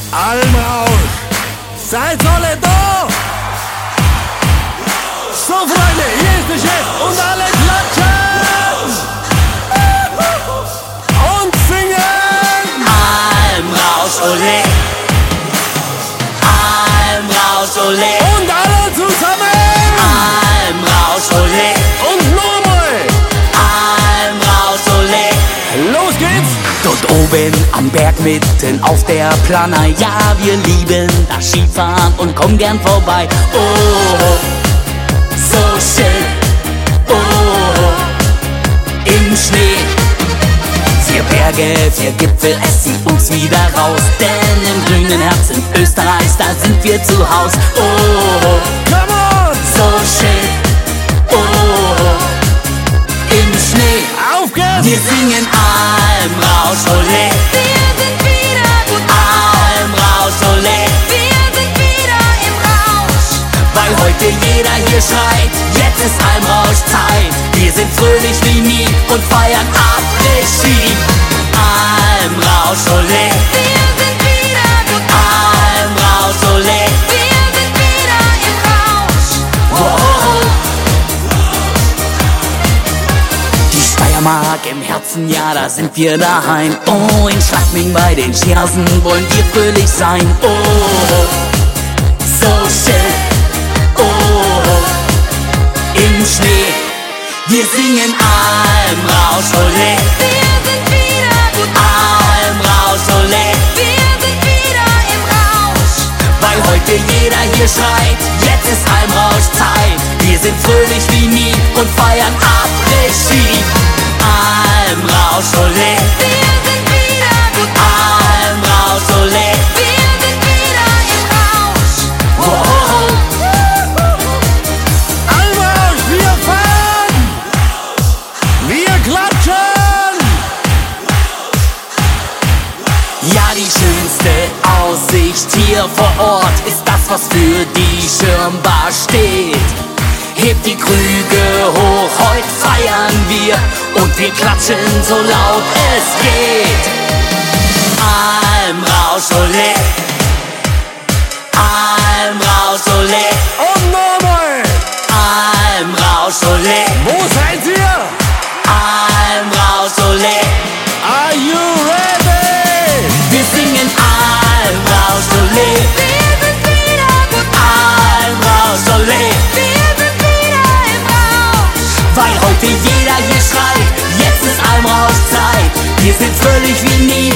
Almrausch, seid alle da! So Freunde, hier ist der Chef und alle klatschen! Und singen! Almrausch, ole! Almrausch, ole! Und alle zusammen! Almrausch, ole! Und nochmal! Almrausch, ole! Los geht's! Dort oben am Berg mitten auf der Plana, ja, wir lieben das Skifahren und kommen gern vorbei. Oh, so schön, oh, im Schnee. 4 Berge, 4 Gipfel, es zieht uns wieder raus, denn im grünen Herzen Österreichs, da sind wir zu Haus. Oh, Come on! so schön, oh, im Schnee. Auf geht's! Wir singen Almrausch, ole! Wir sind wieder gut Almrausch, ole! Wir sind wieder im Rausch. Weil heute jeder hier schreit, jetzt ist Almrausch-Zeit. Wir sind fröhlich wie nie und feiern Après-Ski. Almrausch, ole! Wir sind wieder gut Almrausch, ole! Wir sind wieder im Rausch. Wow. Die Steiermark im Herzen, ja, da sind wir daheim. Oh, in Schladming bei den Skihausen wollen wir fröhlich sein. Oh, so schön, oh, im Schnee. Wir singen Almrausch, ole! Wir sind wieder gut Almrausch, ole! Wir sind wieder im Rausch. Weil heute jeder hier schreit, jetzt ist Almrausch-Zeit. Wir sind fröhlich wie nie und feiern Après-Ski. Almrausch, ole! Wir sind wieder gut Almrausch, ole! Wir sind wieder im Rausch. Wow. Almrausch, wir fahren! Wir klatschen! Ja, die schönste Aussicht hier vor Ort ist das, was für die Schirmbar steht. Hebt die Krüge hoch, heute feiern wir und wir klatschen so laut es geht. Almrausch, ole! Almrausch, ole! Und nochmal! Almrausch, ole! Wo seid ihr? Almrausch, ole! Are you ready? Wir singen Almrausch, ole! Wir sind wieder gut Almrausch, ole! Wir sind wieder im Rausch. Weil heute jeder hier schreit, jetzt ist Almrausch-Zeit. Wir sind fröhlich wie nie